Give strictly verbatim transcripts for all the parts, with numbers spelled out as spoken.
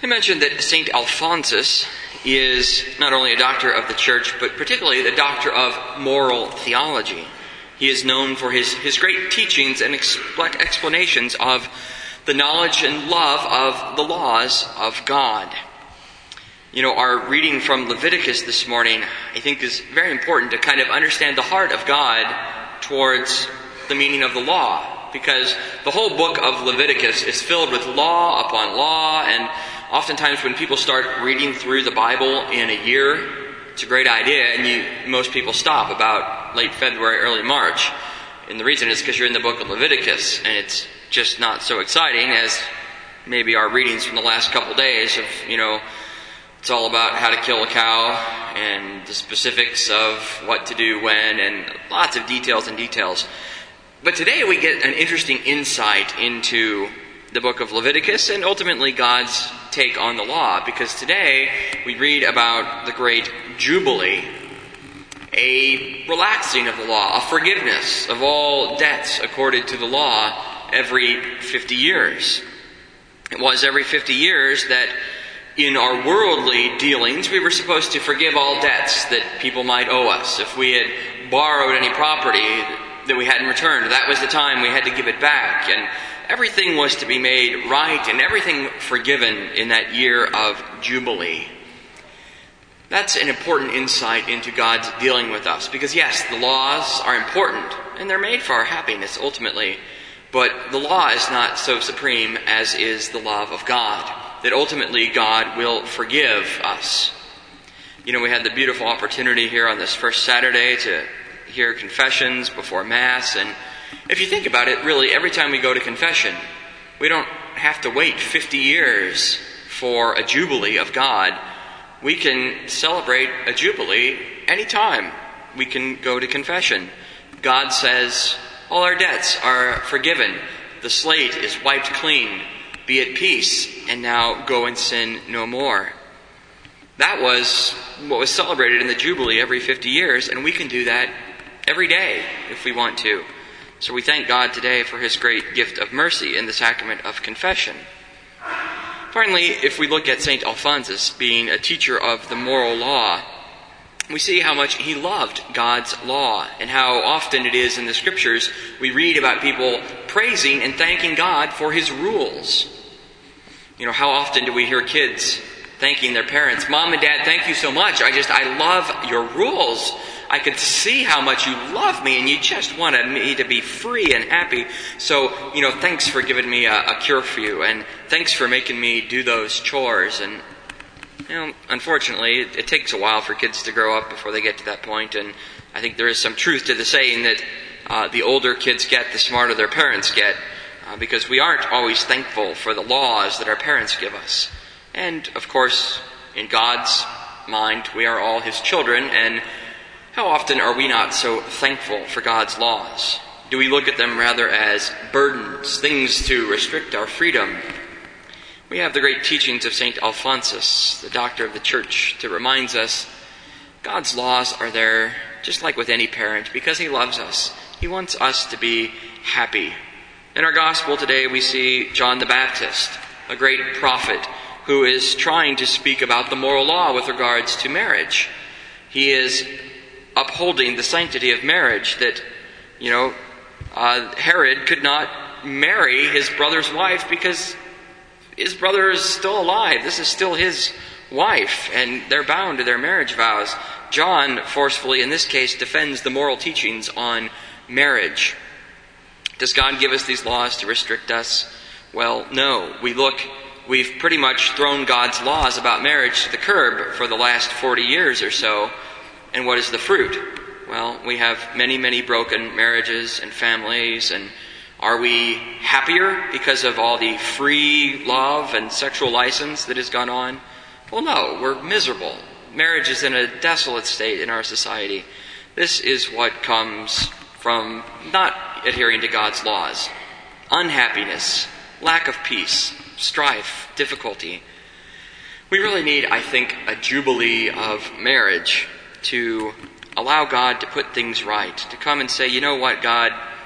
I mentioned that Saint Alphonsus is not only a doctor of the Church, but particularly the doctor of moral theology. He is known for his, his great teachings and expl- explanations of the knowledge and love of the laws of God. You know, our reading from Leviticus this morning, I think, is very important to kind of understand the heart of God towards the meaning of the law. Because the whole book of Leviticus is filled with law upon law, and oftentimes when people start reading through the Bible in a year, it's a great idea, and you, most people stop about late February, early March. And the reason is because you're in the book of Leviticus, and it's just not so exciting as maybe our readings from the last couple days of, you know, it's all about how to kill a cow and the specifics of what to do when, and lots of details and details. But today we get an interesting insight into the book of Leviticus and ultimately God's take on the law, because today we read about the great Jubilee, a relaxing of the law, a forgiveness of all debts according to the law every fifty years. It was every fifty years that in our worldly dealings we were supposed to forgive all debts that people might owe us. If we had borrowed any property that we hadn't returned, that was the time we had to give it back, and everything was to be made right and everything forgiven in that year of Jubilee. That's an important insight into God's dealing with us, because yes, the laws are important and they're made for our happiness ultimately, but the law is not so supreme as is the love of God, that ultimately God will forgive us. You know, we had the beautiful opportunity here on this first Saturday to hear confessions before Mass, and if you think about it, really, every time we go to confession, we don't have to wait fifty years for a Jubilee of God. We can celebrate a Jubilee anytime we can go to confession. God says, all our debts are forgiven. The slate is wiped clean. Be at peace, and now go and sin no more. That was what was celebrated in the Jubilee every fifty years, and we can do that every day if we want to. So we thank God today for His great gift of mercy in the sacrament of confession. Finally, if we look at Saint Alphonsus being a teacher of the moral law, we see how much he loved God's law, and how often it is in the Scriptures we read about people praising and thanking God for His rules. You know, how often do we hear kids thanking their parents, Mom and Dad, thank you so much. I just, I love your rules. I could see how much you love me and you just wanted me to be free and happy. So, you know, thanks for giving me a, a curfew, and thanks for making me do those chores. And, you know, unfortunately, it, it takes a while for kids to grow up before they get to that point. And I think there is some truth to the saying that uh, the older kids get, the smarter their parents get. Uh, because we aren't always thankful for the laws that our parents give us. And, of course, in God's mind, we are all His children, and how often are we not so thankful for God's laws? Do we look at them rather as burdens, things to restrict our freedom? We have the great teachings of Saint Alphonsus, the doctor of the Church, that reminds us God's laws are there, just like with any parent, because He loves us. He wants us to be happy. In our gospel today, we see John the Baptist, a great prophet, who is trying to speak about the moral law with regards to marriage. He is upholding the sanctity of marriage, that, you know, uh, Herod could not marry his brother's wife because his brother is still alive. This is still his wife, and they're bound to their marriage vows. John, forcefully in this case, defends the moral teachings on marriage. Does God give us these laws to restrict us? Well, no. We look, we've pretty much thrown God's laws about marriage to the curb for the last forty years or so. And what is the fruit? Well, we have many, many broken marriages and families. And are we happier because of all the free love and sexual license that has gone on? Well, no, we're miserable. Marriage is in a desolate state in our society. This is what comes from not adhering to God's laws. Unhappiness, lack of peace, strife, difficulty. We really need, I think, a jubilee of marriage to allow God to put things right, to come and say, you know what, God,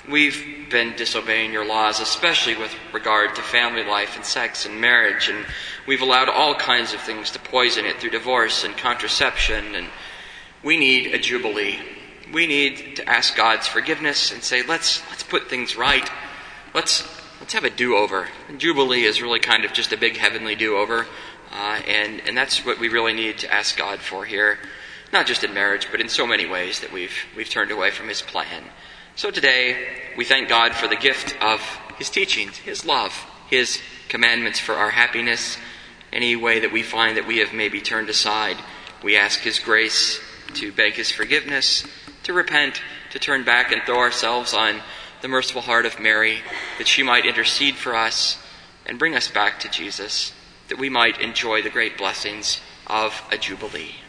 We've been disobeying your laws, especially with regard to family life and sex and marriage, and we've allowed all kinds of things to poison it through divorce and contraception, and we need a jubilee. We need to ask God's forgiveness and say, let's let's put things right. Let's let's have a do-over. And jubilee is really kind of just a big heavenly do-over, uh, and and that's what we really need to ask God for here, not just in marriage, but in so many ways that we've we've turned away from His plan. So today, we thank God for the gift of His teachings, His love, His commandments for our happiness. Any way that we find that we have maybe turned aside, we ask His grace to beg His forgiveness, to repent, to turn back and throw ourselves on the merciful heart of Mary, that she might intercede for us and bring us back to Jesus, that we might enjoy the great blessings of a jubilee.